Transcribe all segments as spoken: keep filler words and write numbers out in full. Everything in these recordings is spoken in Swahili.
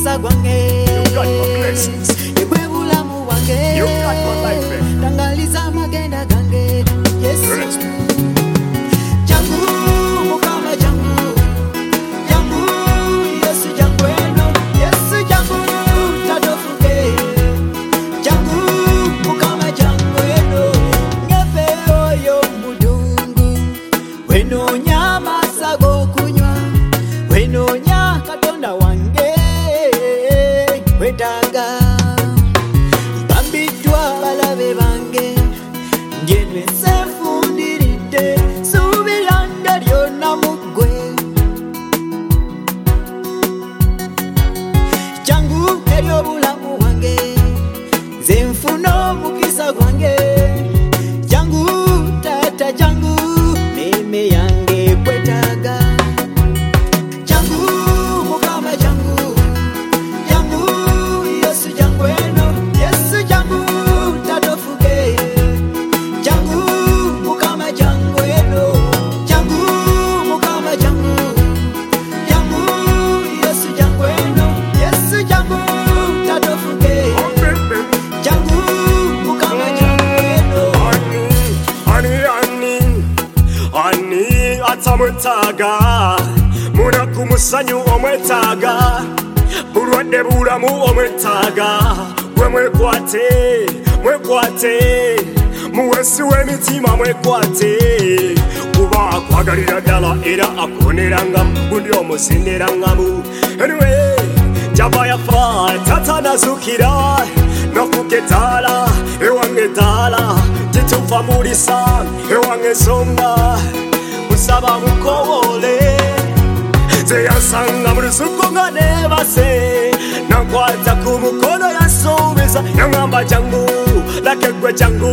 mukisa gwange yegwe bulamu wange tangaliza magenda gange Yesu jangu mukama jangu jangu Yesu jangu eno Yesu jangu tadofuke jangu mukama jangu eno ngepe oyo mudungu weno nyama sago kunywa weno nya katonda wange wetaga bambidwa balabe bange ngenwe sefundiride subiranga lyona mugwe jangu eryo bulamu wange zenfuno mukisa gwange jangu tata jangu meme yange kwetaga jangu mukama jangu jangu Yesu jangu eno Yesu jangu tadofuke jangu mukama jangu eno jangu mukama jangu jangu Yesu jangu eno Yesu jangu tadofuke jangu mukama jangu eno ani ani ani atamutaga muna kumusanyu omwetaga bulwadde bulamu omwetaga gwe mwekwate mwekwate muwesi w'emitima mwekwate kuba akwagalira ddala era akubonerangamu gundi omusindirangamu anyway jaba yafa tata nazukira nofuke taala ewange taala titufa mulisa ewange songa musaba mukowole zeyasanga mulusuku nga nebase nakwata ku mukono yasuubiza yaŋŋamba jangu lakegwe jangu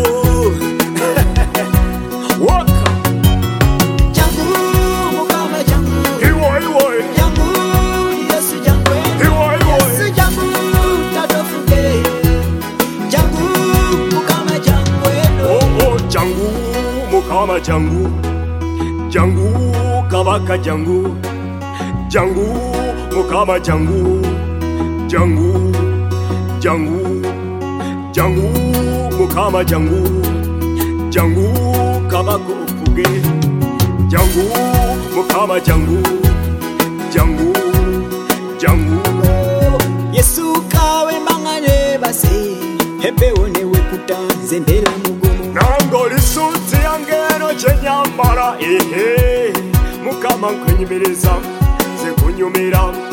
waka jangu mukama jangu iwo iwo jangu Yesu jangu iwo iwo Yesu jangu tadofuke jangu mukama jangu eno oh oh jangu mukama jangu jangu kabaka jangu jangu mukama jangu jangu jangu jangu mukama jangu jangu kabaka ofuge jangu mukama jangu jangu jangu Yesu kawe mangane base hebewo newe kutanze ndela mugumu nango lisuti yangeno kyenyambala ehe mukama nkwenyumiriza zekunyumira